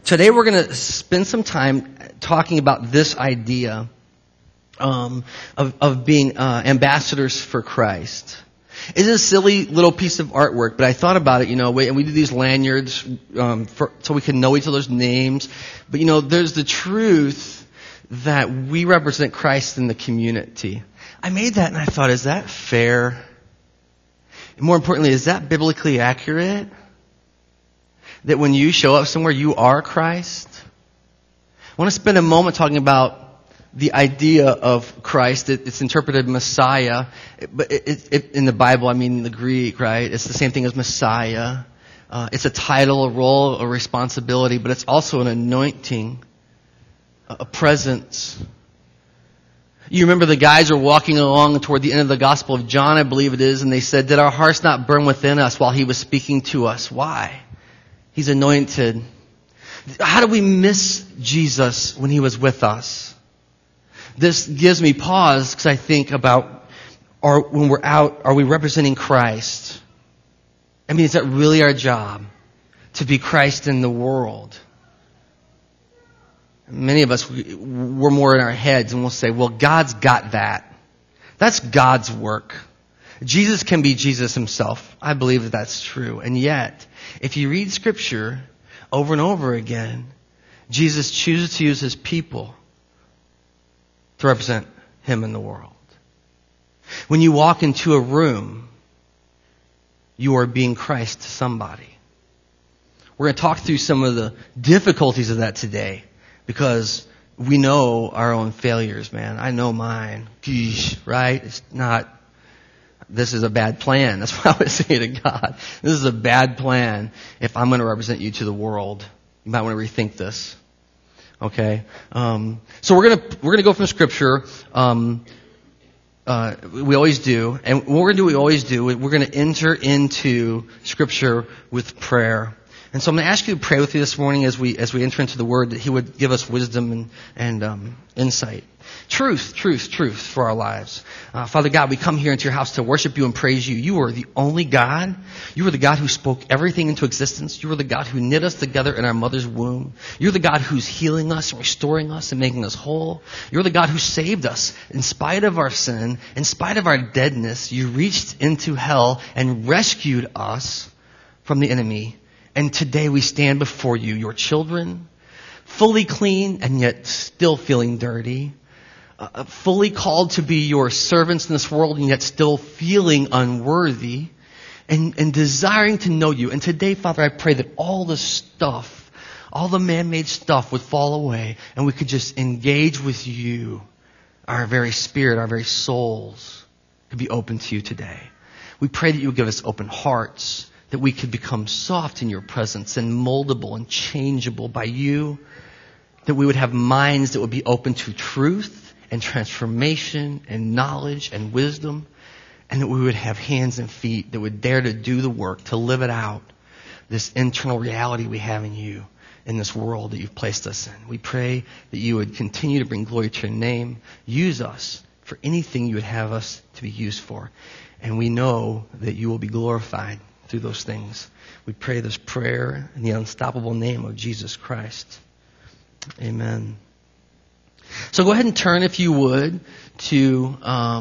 Today we're going to spend some time talking about this idea of being ambassadors for Christ. It's a silly little piece of artwork, but I thought about it, and we do these lanyards so we can know each other's names. But, there's the truth that we represent Christ in the community. I made that and I thought, is that fair? And more importantly, is that biblically accurate? That when you show up somewhere, you are Christ? I want to spend a moment talking about the idea of Christ. It's interpreted Messiah, but in the Bible, in the Greek, right? It's the same thing as Messiah. It's a title, a role, a responsibility, but it's also an anointing, a presence. You remember the guys are walking along toward the end of the Gospel of John, I believe it is, and they said, "Did our hearts not burn within us while he was speaking to us?" Why? He's anointed. How do we miss Jesus when he was with us? This gives me pause because I think about, when we're out, are we representing Christ? Is that really our job? To be Christ in the world? Many of us, we're more in our heads and we'll say, well, God's got that. That's God's work. Jesus can be Jesus himself. I believe that that's true. And yet, if you read Scripture over and over again, Jesus chooses to use his people to represent him in the world. When you walk into a room, you are being Christ to somebody. We're going to talk through some of the difficulties of that today because we know our own failures, man. I know mine. Geesh, right? It's not, this is a bad plan. That's what I would say to God. This is a bad plan if I'm going to represent you to the world. You might want to rethink this. Okay? So we're gonna go from Scripture. We always do. And what we're going to do, we always do, we're going to enter into Scripture with prayer. And so I'm going to ask you to pray with me this morning as we enter into the Word, that he would give us wisdom and insight. Truth for our lives. Father God, we come here into your house to worship you and praise you. You are the only God. You are the God who spoke everything into existence. You are the God who knit us together in our mother's womb. You're the God who's healing us and restoring us and making us whole. You're the God who saved us in spite of our sin, in spite of our deadness. You reached into hell and rescued us from the enemy. And today we stand before you, your children, fully clean and yet still feeling dirty. Fully called to be your servants in this world and yet still feeling unworthy and desiring to know you. And today, Father, I pray that all the stuff, all the man-made stuff would fall away and we could just engage with you. Our very spirit, our very souls could be open to you today. We pray that you would give us open hearts, that we could become soft in your presence and moldable and changeable by you, that we would have minds that would be open to truth and transformation and knowledge and wisdom, and that we would have hands and feet that would dare to do the work, to live it out, this internal reality we have in you, in this world that you've placed us in. We pray that you would continue to bring glory to your name. Use us for anything you would have us to be used for. And we know that you will be glorified through those things. We pray this prayer in the unstoppable name of Jesus Christ. Amen. So go ahead and turn, if you would, to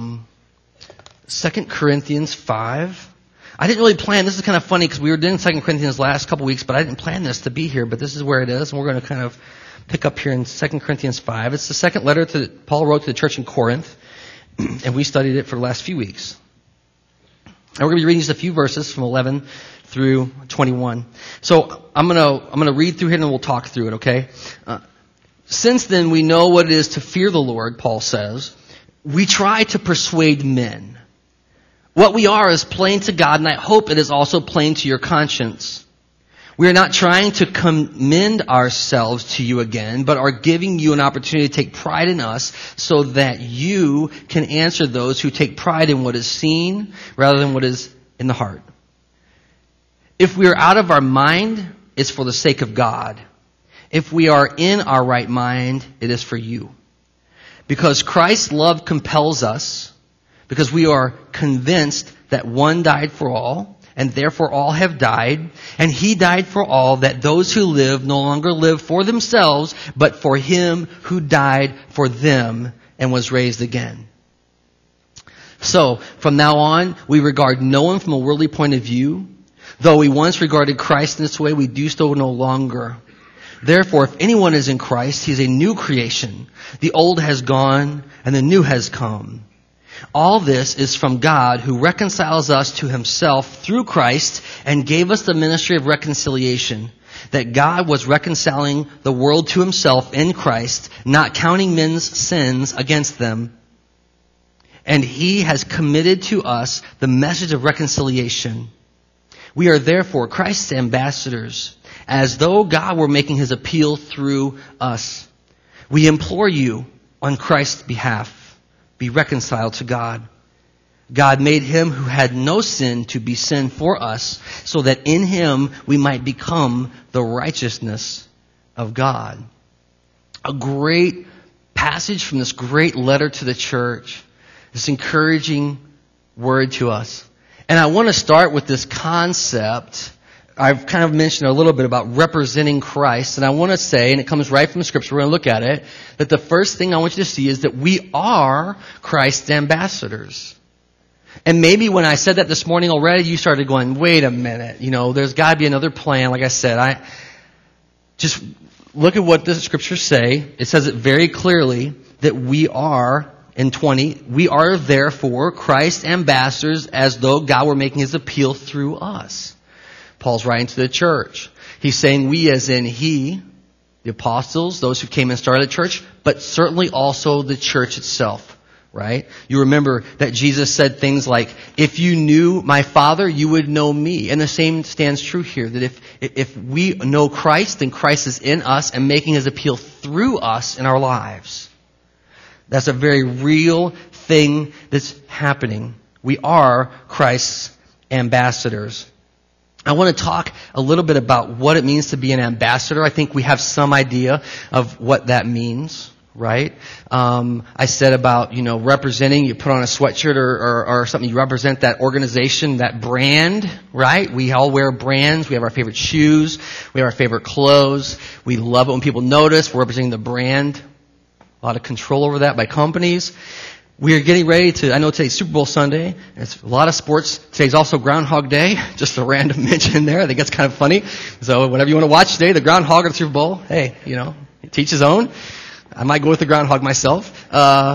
2 Corinthians 5. I didn't really plan. This is kind of funny because we were doing 2 Corinthians last couple weeks, but I didn't plan this to be here. But this is where it is, and we're going to kind of pick up here in 2 Corinthians 5. It's the second letter that Paul wrote to the church in Corinth, and we studied it for the last few weeks. And we're going to be reading just a few verses from 11 through 21. So I'm going to read through here, and then we'll talk through it. Okay. Since then we know what it is to fear the Lord, Paul says. We try to persuade men. What we are is plain to God, and I hope it is also plain to your conscience. We are not trying to commend ourselves to you again, but are giving you an opportunity to take pride in us so that you can answer those who take pride in what is seen rather than what is in the heart. If we are out of our mind, it's for the sake of God. If we are in our right mind, it is for you. Because Christ's love compels us, because we are convinced that one died for all, and therefore all have died. And he died for all, that those who live no longer live for themselves, but for him who died for them and was raised again. So, from now on, we regard no one from a worldly point of view. Though we once regarded Christ in this way, we do so no longer. Therefore, if anyone is in Christ, he is a new creation. The old has gone, and the new has come. All this is from God, who reconciles us to himself through Christ and gave us the ministry of reconciliation. That God was reconciling the world to himself in Christ, not counting men's sins against them. And he has committed to us the message of reconciliation. We are therefore Christ's ambassadors, as though God were making his appeal through us. We implore you on Christ's behalf, be reconciled to God. God made him who had no sin to be sin for us, so that in him we might become the righteousness of God. A great passage from this great letter to the church. This encouraging word to us. And I want to start with this concept. I've kind of mentioned a little bit about representing Christ. And I want to say, and it comes right from the scripture, we're going to look at it, that the first thing I want you to see is that we are Christ's ambassadors. And maybe when I said that this morning already, you started going, wait a minute, there's got to be another plan. Like I said, I just look at what the scriptures say. It says it very clearly that we are, in 20, we are therefore Christ's ambassadors, as though God were making his appeal through us. Paul's writing to the church. He's saying we as in he, the apostles, those who came and started the church, but certainly also the church itself, right? You remember that Jesus said things like, if you knew my Father, you would know me. And the same stands true here, that if we know Christ, then Christ is in us and making his appeal through us in our lives. That's a very real thing that's happening. We are Christ's ambassadors. I want to talk a little bit about what it means to be an ambassador. I think we have some idea of what that means, right? I said about, representing, you put on a sweatshirt or something, you represent that organization, that brand, right? We all wear brands. We have our favorite shoes. We have our favorite clothes. We love it when people notice. We're representing the brand. A lot of control over that by companies. We are getting ready to, I know today's Super Bowl Sunday. It's a lot of sports. Today's also Groundhog Day. Just a random mention there. I think that's kind of funny. So whatever you want to watch today, the Groundhog or the Super Bowl, hey, teach his own. I might go with the Groundhog myself.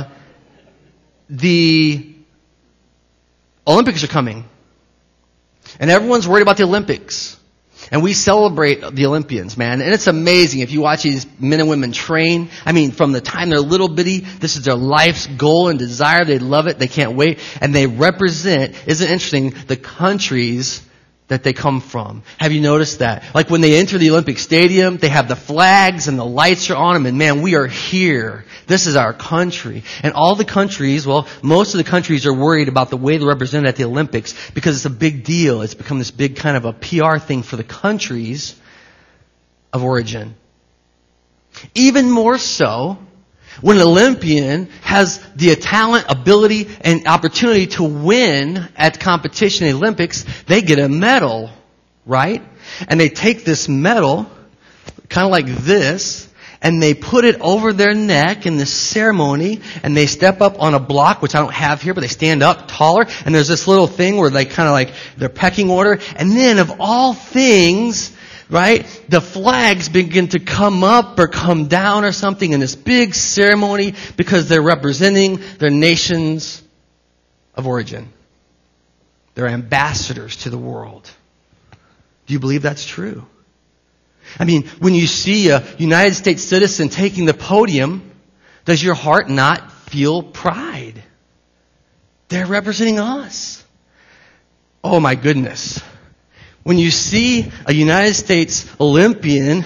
The Olympics are coming. And everyone's worried about the Olympics. And we celebrate the Olympians, man. And it's amazing if you watch these men and women train. I mean, from the time they're little bitty, this is their life's goal and desire. They love it. They can't wait. And they represent, isn't it interesting, the countries that they come from. Have you noticed that? Like when they enter the Olympic Stadium, they have the flags and the lights are on them. And man, we are here. This is our country. And all the countries, most of the countries are worried about the way they're represented at the Olympics because it's a big deal. It's become this big kind of a PR thing for the countries of origin. Even more so, when an Olympian has the talent, ability, and opportunity to win at competition in the Olympics, they get a medal, right? And they take this medal, kind of like this, and they put it over their neck in this ceremony, and they step up on a block, which I don't have here, but they stand up taller, and there's this little thing where they kind of like their pecking order, and then of all things, right, the flags begin to come up or come down or something in this big ceremony because they're representing their nations of origin. They're ambassadors to the world. Do you believe that's true? I mean, when you see a United States citizen taking the podium, does your heart not feel pride? They're representing us. Oh my goodness. When you see a United States Olympian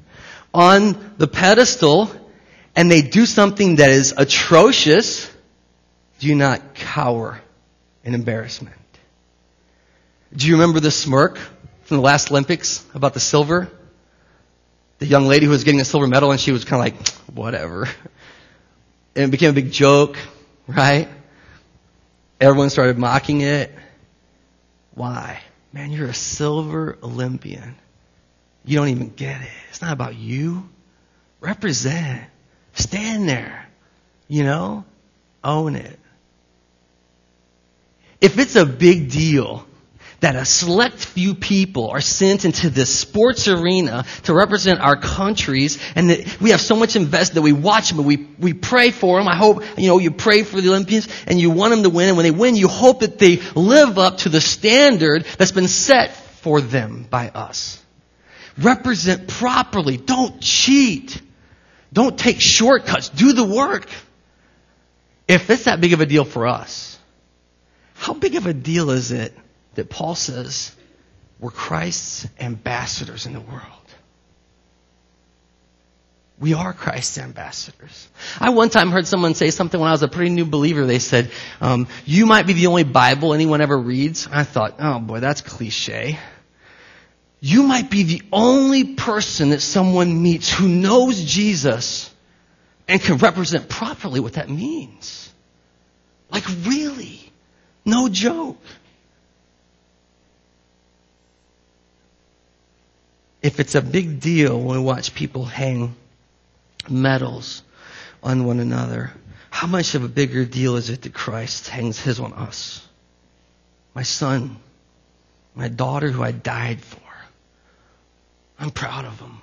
on the pedestal and they do something that is atrocious, do you not cower in embarrassment? Do you remember the smirk from the last Olympics about the silver? The young lady who was getting the silver medal and she was kind of like, whatever. And it became a big joke, right? Everyone started mocking it. Why? man, you're a silver Olympian. You don't even get it. It's not about you. Represent. Stand there. Own it. If it's a big deal that a select few people are sent into this sports arena to represent our countries, and that we have so much invested that we watch them and we pray for them. I hope, you pray for the Olympians and you want them to win. And when they win, you hope that they live up to the standard that's been set for them by us. Represent properly. Don't cheat. Don't take shortcuts. Do the work. If it's that big of a deal for us, how big of a deal is it that Paul says we're Christ's ambassadors in the world? We are Christ's ambassadors. I one time heard someone say something when I was a pretty new believer. They said, you might be the only Bible anyone ever reads. I thought, oh boy, that's cliche. You might be the only person that someone meets who knows Jesus and can represent properly what that means. Like really. No joke. If it's a big deal when we watch people hang medals on one another, how much of a bigger deal is it that Christ hangs his on us? My son, my daughter who I died for. I'm proud of them.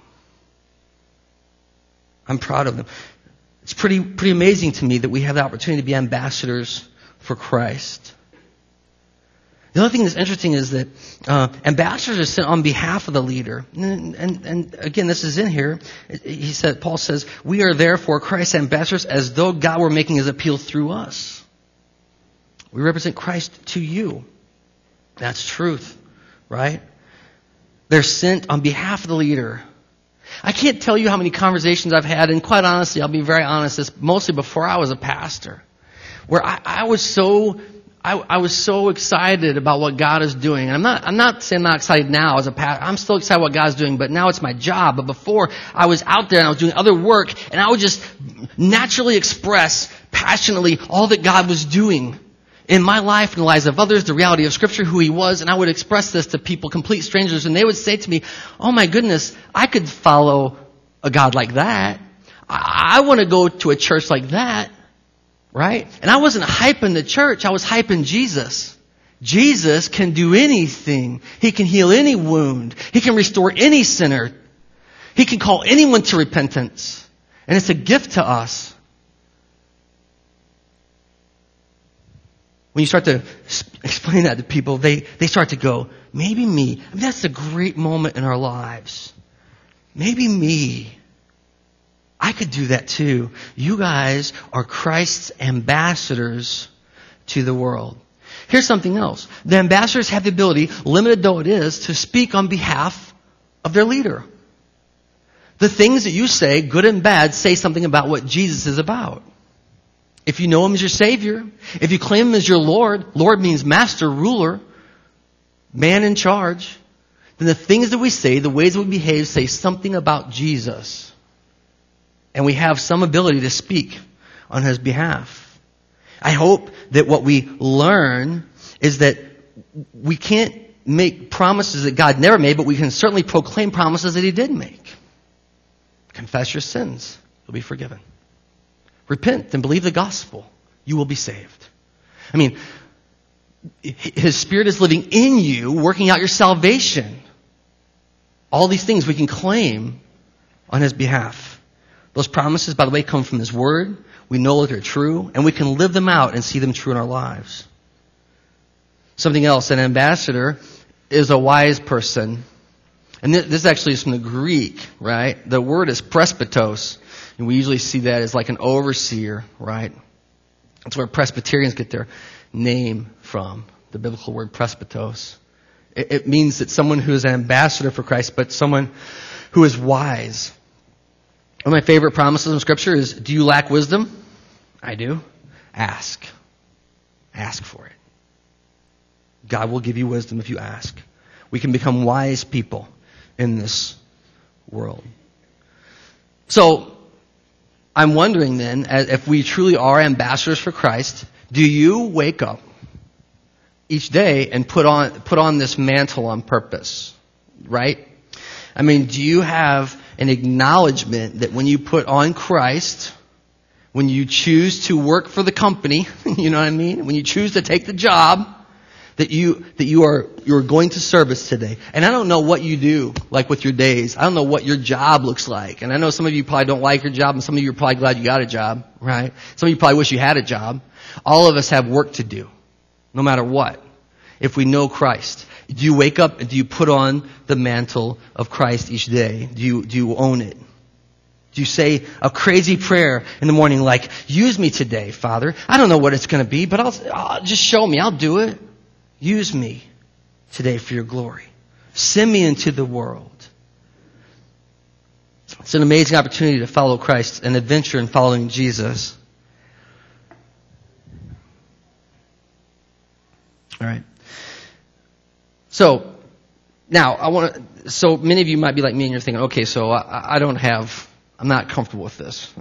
I'm proud of them. It's pretty amazing to me that we have the opportunity to be ambassadors for Christ. The other thing that's interesting is that ambassadors are sent on behalf of the leader. And again, this is in here. Paul says, we are therefore Christ's ambassadors as though God were making his appeal through us. We represent Christ to you. That's truth, right? They're sent on behalf of the leader. I can't tell you how many conversations I've had, and quite honestly, I'll be very honest, it's mostly before I was a pastor, where I was so excited about what God is doing. And I'm not saying I'm not excited now as a pastor. I'm still excited what God's doing, but now it's my job. But before, I was out there and I was doing other work, and I would just naturally express passionately all that God was doing in my life and the lives of others, the reality of Scripture, who He was. And I would express this to people, complete strangers, and they would say to me, oh my goodness, I could follow a God like that. I want to go to a church like that. Right? And I wasn't hyping the church. I was hyping Jesus. Jesus can do anything. He can heal any wound. He can restore any sinner. He can call anyone to repentance. And it's a gift to us. When you start to explain that to people, they start to go, maybe me. I mean, that's a great moment in our lives. Maybe me. I could do that too. You guys are Christ's ambassadors to the world. Here's something else. The ambassadors have the ability, limited though it is, to speak on behalf of their leader. The things that you say, good and bad, say something about what Jesus is about. If you know Him as your Savior, if you claim Him as your Lord, Lord means master, ruler, man in charge, then the things that we say, the ways that we behave, say something about Jesus. And we have some ability to speak on His behalf. I hope that what we learn is that we can't make promises that God never made, but we can certainly proclaim promises that He did make. Confess your sins. You'll be forgiven. Repent and believe the gospel. You will be saved. I mean, His Spirit is living in you, working out your salvation. All these things we can claim on His behalf. Those promises, by the way, come from His Word. We know that they're true, and we can live them out and see them true in our lives. Something else, an ambassador is a wise person. And this actually is from the Greek, right? The word is presbytos. And we usually see that as like an overseer, right? That's where Presbyterians get their name from, the biblical word presbytos. It means that someone who is an ambassador for Christ, but someone who is wise. One of my favorite promises in Scripture is, do you lack wisdom? I do. Ask. Ask for it. God will give you wisdom if you ask. We can become wise people in this world. So, I'm wondering then, if we truly are ambassadors for Christ, do you wake up each day and put on this mantle on purpose, right? I mean, do you have an acknowledgement that when you put on Christ, when you choose to work for the company, you know what I mean? When you choose to take the job, that you're going to service today. And I don't know what you do, like with your days. I don't know what your job looks like. And I know some of you probably don't like your job, and some of you are probably glad you got a job, right? Some of you probably wish you had a job. All of us have work to do, no matter what. If we know Christ, do you wake up and do you put on the mantle of Christ each day? Do you own it? Do you say a crazy prayer in the morning like, use me today, Father? I don't know what it's going to be, but I'll just show me. I'll do it. Use me today for your glory. Send me into the world. It's an amazing opportunity to follow Christ, an adventure in following Jesus. All right. So, now, so many of you might be like me and you're thinking, okay, so I'm not comfortable with this.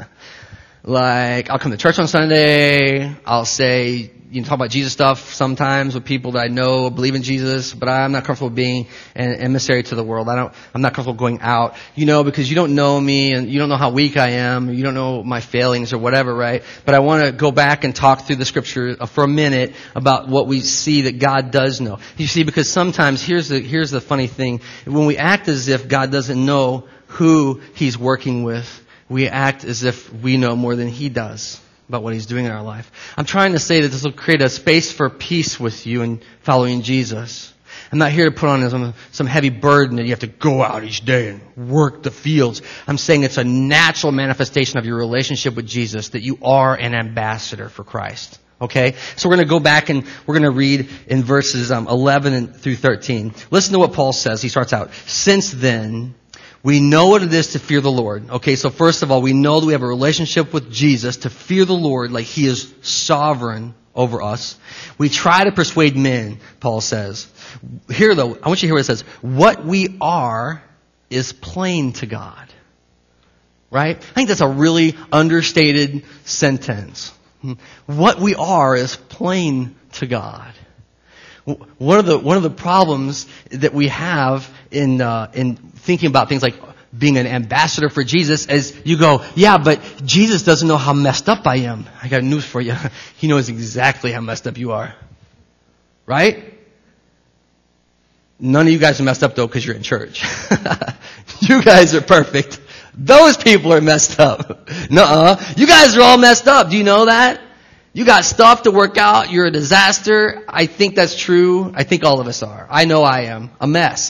Like, I'll come to church on Sunday, I'll say, talk about Jesus stuff sometimes with people that I know believe in Jesus, but I'm not comfortable being an emissary to the world. I'm not comfortable going out, because you don't know me and you don't know how weak I am, you don't know my failings or whatever, right? But I want to go back and talk through the scripture for a minute about what we see that God does know. You see, because sometimes, here's the funny thing, when we act as if God doesn't know who He's working with, we act as if we know more than He does about what He's doing in our life. I'm trying to say that this will create a space for peace with you in following Jesus. I'm not here to put on some heavy burden that you have to go out each day and work the fields. I'm saying it's a natural manifestation of your relationship with Jesus that you are an ambassador for Christ. Okay? So we're going to go back and we're going to read in verses 11 through 13. Listen to what Paul says. He starts out, since then, we know what it is to fear the Lord. Okay, so first of all, we know that we have a relationship with Jesus to fear the Lord like He is sovereign over us. We try to persuade men, Paul says. Here though, I want you to hear what it says. What we are is plain to God. Right? I think that's a really understated sentence. What we are is plain to God. One of the problems that we have in thinking about things like being an ambassador for Jesus is you go, yeah, but Jesus doesn't know how messed up I am. I got news for you. He knows exactly how messed up you are. Right? None of you guys are messed up though because you're in church. You guys are perfect. Those people are messed up. Nuh-uh. You guys are all messed up. Do you know that? You got stuff to work out. You're a disaster. I think that's true. I think all of us are. I know I am. A mess.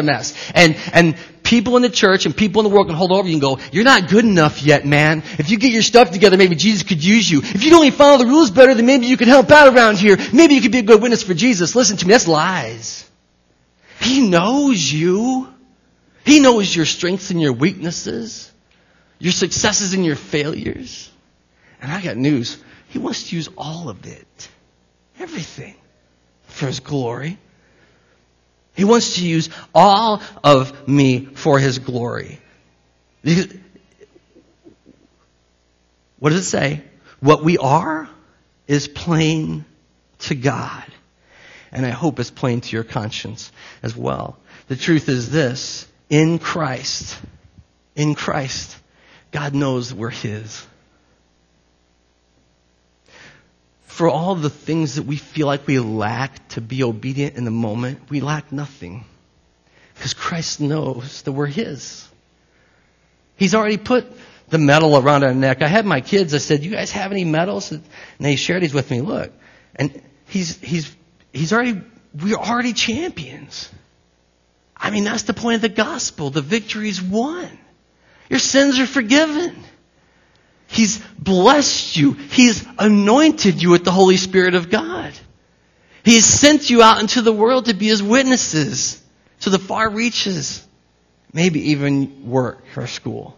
And people in the church and people in the world can hold over you and go, you're not good enough yet, man. If you get your stuff together, maybe Jesus could use you. If you don't even follow the rules better, then maybe you could help out around here. Maybe you could be a good witness for Jesus. Listen to me. That's lies. He knows you. He knows your strengths and your weaknesses, your successes and your failures. And I got news. He wants to use all of it. Everything. For His glory. He wants to use all of me for His glory. What does it say? What we are is plain to God. And I hope it's plain to your conscience as well. The truth is this. In Christ, God knows that we're His. For all the things that we feel like we lack to be obedient in the moment, we lack nothing. Because Christ knows that we're His. He's already put the medal around our neck. I had my kids, I said, you guys have any medals? And they shared these with me. Look. And we're already champions. I mean, that's the point of the gospel. The victory's won. Your sins are forgiven. He's blessed you. He's anointed you with the Holy Spirit of God. He has sent you out into the world to be His witnesses to the far reaches, maybe even work or school.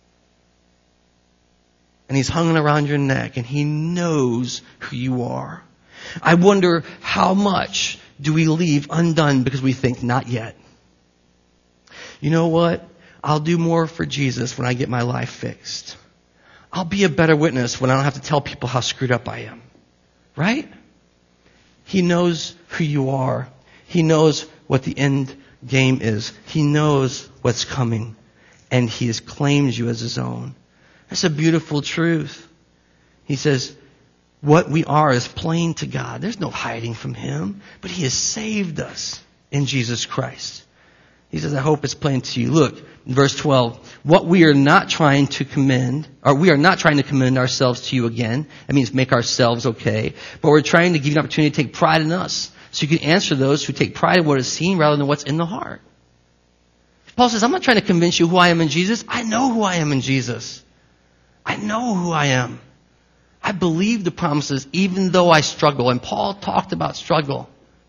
And He's hung around your neck and He knows who you are. I wonder how much do we leave undone because we think, not yet. You know what? I'll do more for Jesus when I get my life fixed. I'll be a better witness when I don't have to tell people how screwed up I am. Right? He knows who you are. He knows what the end game is. He knows what's coming. And He has claimed you as His own. That's a beautiful truth. He says, what we are is plain to God. There's no hiding from Him. But He has saved us in Jesus Christ. He says, I hope it's plain to you. Look, verse 12. What we are not trying to commend ourselves to you again. That means make ourselves okay. But we're trying to give you an opportunity to take pride in us. So you can answer those who take pride in what is seen rather than what's in the heart. Paul says, I'm not trying to convince you who I am in Jesus. I know who I am in Jesus. I know who I am. I believe the promises even though I struggle. And Paul talked about struggle.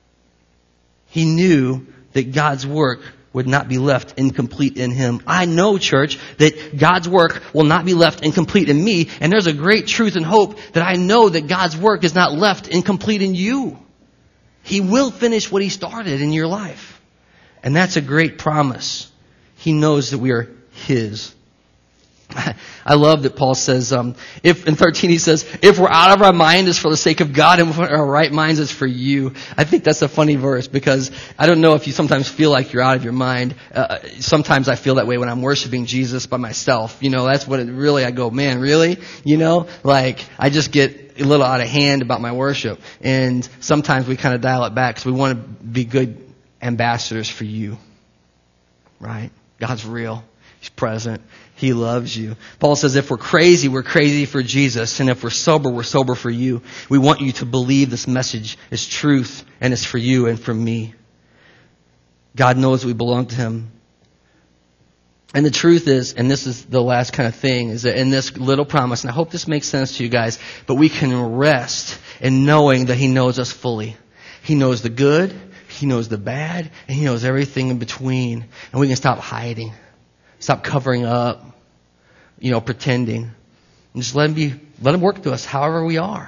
He knew that God's work would not be left incomplete in him. I know, church, that God's work will not be left incomplete in me. And there's a great truth and hope that I know that God's work is not left incomplete in you. He will finish what He started in your life. And that's a great promise. He knows that we are His. I love that Paul says, if in 13 he says, if we're out of our mind, it's for the sake of God, and if we're in our right minds, it's for you. I think that's a funny verse because I don't know if you sometimes feel like you're out of your mind. Sometimes I feel that way when I'm worshiping Jesus by myself. That's what I go, man, really? Like I just get a little out of hand about my worship. And sometimes we kind of dial it back because we want to be good ambassadors for you. Right? God's real. He's present. He loves you. Paul says if we're crazy for Jesus. And if we're sober for you. We want you to believe this message is truth and it's for you and for me. God knows we belong to Him. And the truth is, and this is the last kind of thing, is that in this little promise, and I hope this makes sense to you guys, but we can rest in knowing that He knows us fully. He knows the good, He knows the bad, and He knows everything in between. And we can stop hiding. Stop covering up, pretending. And just let Him work through us however we are.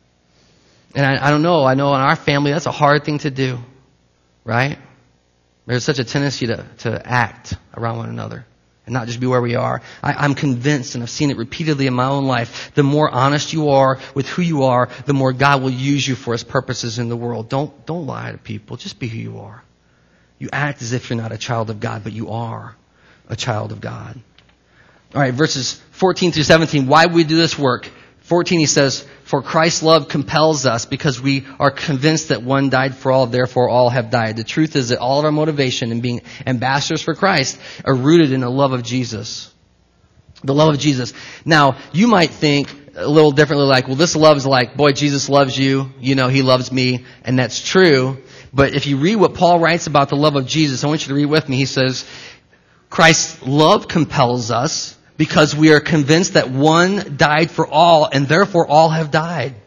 And I don't know, I know in our family that's a hard thing to do. Right? There's such a tendency to act around one another and not just be where we are. I'm convinced, and I've seen it repeatedly in my own life, the more honest you are with who you are, the more God will use you for His purposes in the world. Don't lie to people. Just be who you are. You act as if you're not a child of God, but you are a child of God. All right, verses 14 through 17. Why we do this work? 14, he says, for Christ's love compels us because we are convinced that one died for all, therefore all have died. The truth is that all of our motivation in being ambassadors for Christ are rooted in the love of Jesus. The love of Jesus. Now, you might think a little differently like, well, this love is like, boy, Jesus loves you. He loves me. And that's true. But if you read what Paul writes about the love of Jesus, I want you to read with me. He says, Christ's love compels us because we are convinced that one died for all and therefore all have died.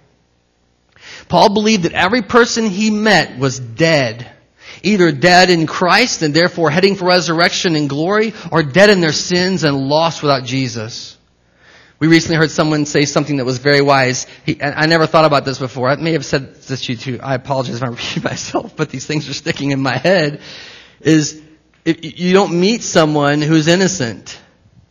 Paul believed that every person he met was dead. Either dead in Christ and therefore heading for resurrection and glory, or dead in their sins and lost without Jesus. We recently heard someone say something that was very wise. I never thought about this before. I may have said this to you too. I apologize if I repeat myself, but these things are sticking in my head. If you don't meet someone who's innocent.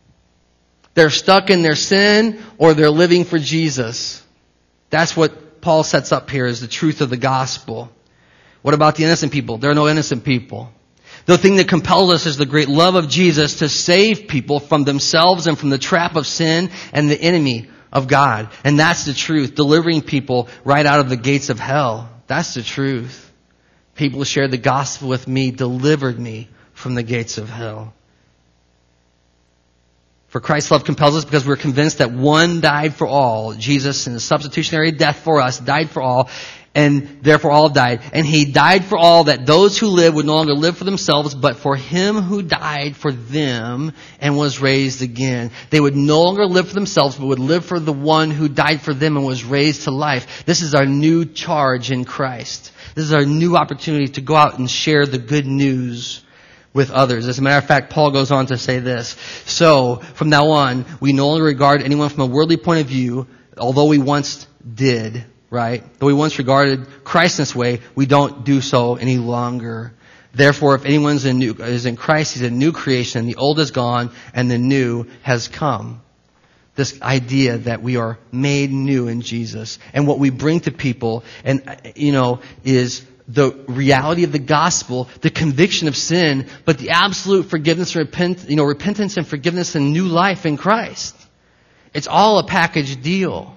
They're stuck in their sin or they're living for Jesus. That's what Paul sets up here as the truth of the gospel. What about the innocent people? There are no innocent people. The thing that compels us is the great love of Jesus to save people from themselves and from the trap of sin and the enemy of God. And that's the truth. Delivering people right out of the gates of hell. That's the truth. People who shared the gospel with me delivered me from the gates of hell. For Christ's love compels us because we're convinced that one died for all. Jesus, in the substitutionary death for us, died for all, and therefore all died. And He died for all, that those who live would no longer live for themselves, but for Him who died for them and was raised again. They would no longer live for themselves, but would live for the one who died for them and was raised to life. This is our new charge in Christ. This is our new opportunity to go out and share the good news with others. As a matter of fact, Paul goes on to say this. So, from now on, we no longer regard anyone from a worldly point of view, although we once did, right? Though we once regarded Christ in this way, we don't do so any longer. Therefore, if anyone is in Christ, he's a new creation. The old is gone and the new has come. this idea that we are made new in Jesus. And what we bring to people, and is the reality of the gospel, the conviction of sin, but the absolute forgiveness, repentance and forgiveness and new life in Christ. It's all a package deal.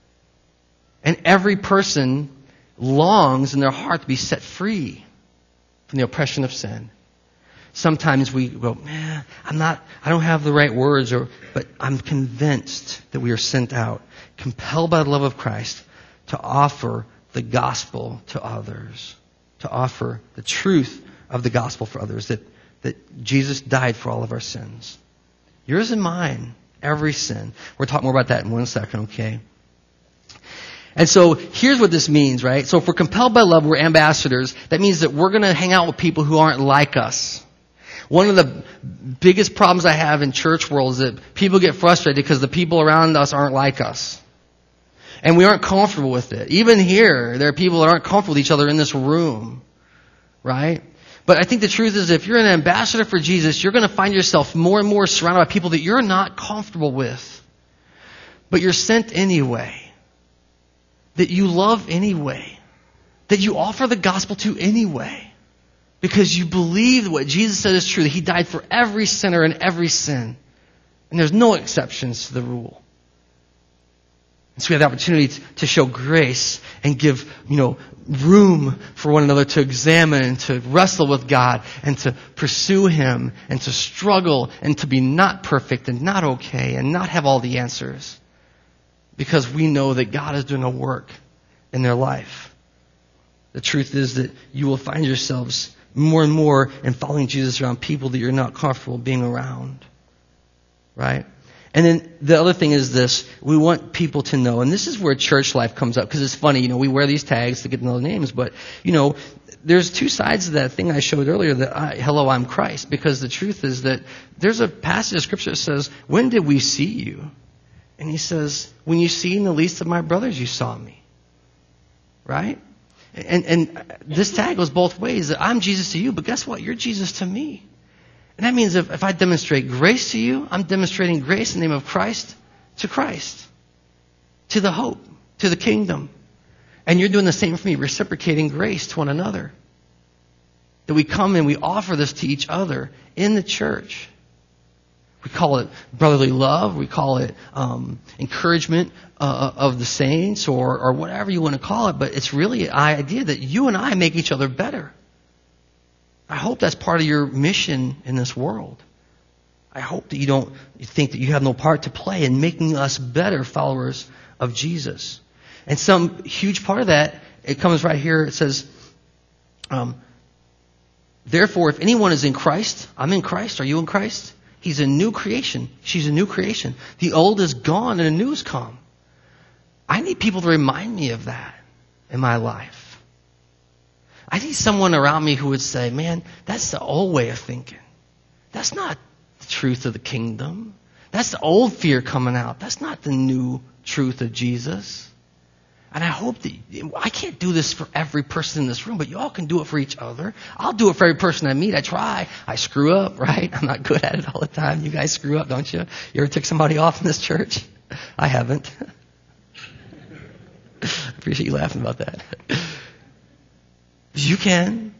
And every person longs in their heart to be set free from the oppression of sin. Sometimes we go, man, I don't have the right words, but I'm convinced that we are sent out, compelled by the love of Christ, to offer the gospel to others, to offer the truth of the gospel for others, that Jesus died for all of our sins. Yours and mine, every sin. We'll talk more about that in 1 second, okay? And so here's what this means, right? So if we're compelled by love, we're ambassadors. That means that we're going to hang out with people who aren't like us. One of the biggest problems I have in church world is that people get frustrated because the people around us aren't like us. And we aren't comfortable with it. Even here, there are people that aren't comfortable with each other in this room, right? But I think the truth is, if you're an ambassador for Jesus, you're going to find yourself more and more surrounded by people that you're not comfortable with. But you're sent anyway. That you love anyway. That you offer the gospel to anyway. Because you believe what Jesus said is true, that He died for every sinner and every sin. And there's no exceptions to the rule. And so we have the opportunity to show grace and give, room for one another to examine and to wrestle with God and to pursue Him and to struggle and to be not perfect and not okay and not have all the answers. Because we know that God is doing a work in their life. The truth is that you will find yourselves more and more in following Jesus around people that you're not comfortable being around. Right? And then the other thing is this. We want people to know, and this is where church life comes up, because it's funny, we wear these tags to get to know the names, but, there's two sides of that thing I showed earlier, that hello, I'm Christ. Because the truth is that there's a passage of Scripture that says, when did we see you? And He says, when you see in the least of my brothers, you saw me. Right? And this tag goes both ways, that I'm Jesus to you, but guess what? You're Jesus to me. And that means if I demonstrate grace to you, I'm demonstrating grace in the name of Christ, to the hope, to the kingdom. And you're doing the same for me, reciprocating grace to one another. That we come and we offer this to each other in the church. We call it brotherly love. We call it encouragement of the saints, or whatever you want to call it. But it's really an idea that you and I make each other better. I hope that's part of your mission in this world. I hope that you think that you have no part to play in making us better followers of Jesus. And some huge part of that, it comes right here. It says, therefore, if anyone is in Christ, I'm in Christ. Are you in Christ? He's a new creation. She's a new creation. The old is gone and the new has come. I need people to remind me of that in my life. I need someone around me who would say, man, that's the old way of thinking. That's not the truth of the kingdom. That's the old fear coming out. That's not the new truth of Jesus. And I hope that, I can't do this for every person in this room, but you all can do it for each other. I'll do it for every person I meet. I try. I screw up, right? I'm not good at it all the time. You guys screw up, don't you? You ever took somebody off in this church? I haven't. I appreciate you laughing about that. You can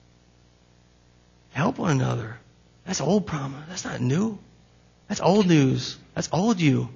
help one another. That's old promise. That's not new. That's old news. That's old you.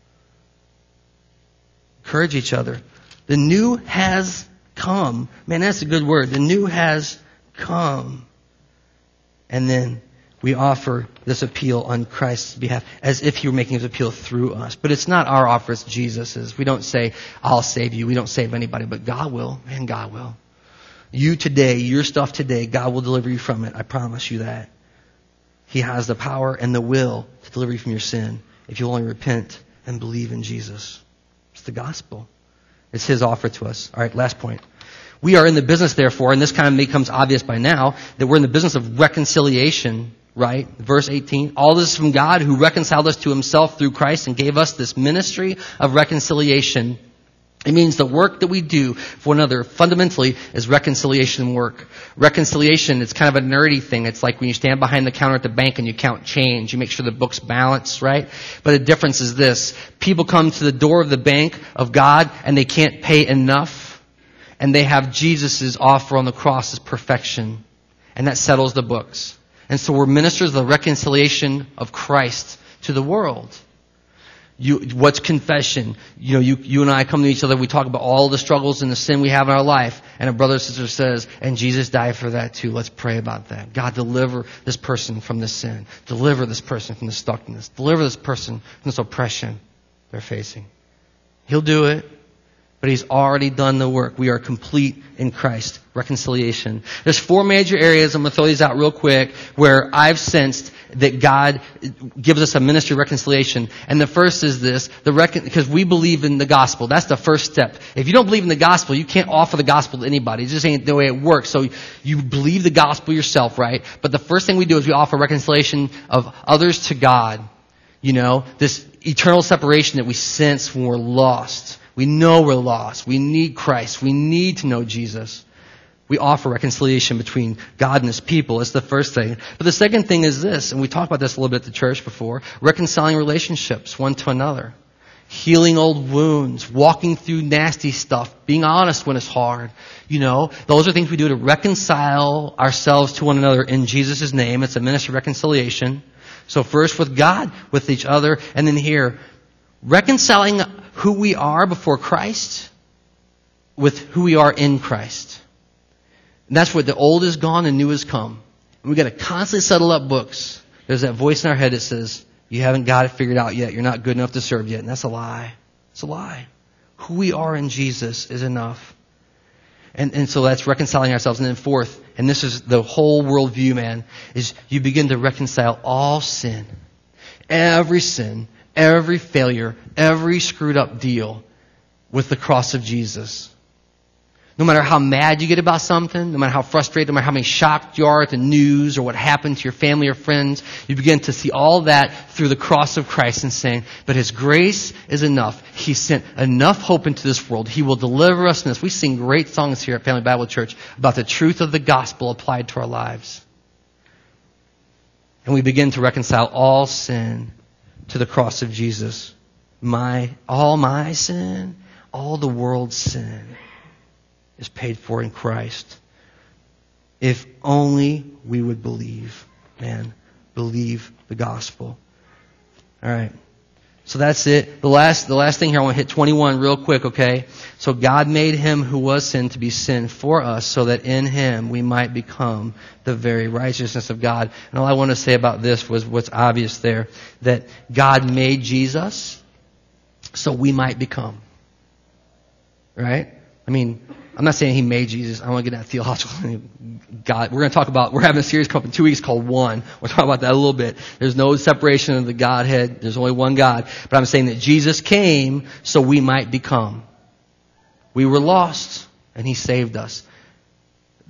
Encourage each other. The new has come. Man, that's a good word. The new has come. And then we offer this appeal on Christ's behalf as if He were making His appeal through us. But it's not our offer, it's Jesus's. We don't say, I'll save you. We don't save anybody, but God will. Man, God will. You today, your stuff today, God will deliver you from it. I promise you that. He has the power and the will to deliver you from your sin if you only repent and believe in Jesus. It's the gospel. It's His offer to us. All right, last point. We are in the business, therefore, and this kind of becomes obvious by now, that we're in the business of reconciliation, right? Verse 18. All this is from God, who reconciled us to Himself through Christ and gave us this ministry of reconciliation. It means the work that we do for one another fundamentally is reconciliation work. Reconciliation, it's kind of a nerdy thing. It's like when you stand behind the counter at the bank and you count change. You make sure the book's balanced, right? But the difference is this. People come to the door of the bank of God and they can't pay enough. And they have Jesus' offer on the cross as perfection. And that settles the books. And so we're ministers of the reconciliation of Christ to the world. What's confession? You and I come to each other, we talk about all the struggles and the sin we have in our life, and a brother or sister says, and Jesus died for that too. Let's pray about that. God, deliver this person from this sin. Deliver this person from this stuckness. Deliver this person from this oppression they're facing. He'll do it, but He's already done the work. We are complete in Christ. Reconciliation. There's 4 major areas, I'm going to throw these out real quick, where I've sensed that God gives us a ministry of reconciliation. And the first is this, because we believe in the gospel. That's the first step. If you don't believe in the gospel, you can't offer the gospel to anybody. It just ain't the way it works. So you believe the gospel yourself, right? But the first thing we do is we offer reconciliation of others to God. This eternal separation that we sense when we're lost. We know we're lost. We need Christ. We need to know Jesus. We offer reconciliation between God and His people. It's the first thing. But the second thing is this, and we talked about this a little bit at the church before, reconciling relationships one to another. Healing old wounds, walking through nasty stuff, being honest when it's hard. Those are things we do to reconcile ourselves to one another in Jesus' name. It's a ministry of reconciliation. So first with God, with each other, and then here, reconciling who we are before Christ with who we are in Christ. And that's where the old is gone and new has come. And we've got to constantly settle up books. There's that voice in our head that says, you haven't got it figured out yet. You're not good enough to serve yet. And that's a lie. It's a lie. Who we are in Jesus is enough. And so that's reconciling ourselves. And then fourth, and this is the whole worldview, man, is you begin to reconcile all sin. Every sin, every failure, every screwed up deal with the cross of Jesus. No matter how mad you get about something, no matter how frustrated, no matter how many shocked you are at the news or what happened to your family or friends, you begin to see all that through the cross of Christ and saying, but His grace is enough. He sent enough hope into this world. He will deliver us from this. We sing great songs here at Family Bible Church about the truth of the gospel applied to our lives. And we begin to reconcile all sin to the cross of Jesus. All my sin, all the world's sin is paid for in Christ. If only we would believe, man. Believe the gospel. All right. So that's it. The last thing here, I want to hit 21 real quick, okay? So God made Him who was sin to be sin for us so that in Him we might become the very righteousness of God. And all I want to say about this was what's obvious there, that God made Jesus so we might become. Right? I'm not saying He made Jesus. I don't want to get that theological. God, we're having a series coming in 2 weeks called One. We'll talk about that a little bit. There's no separation of the Godhead. There's only one God. But I'm saying that Jesus came so we might become. We were lost and He saved us.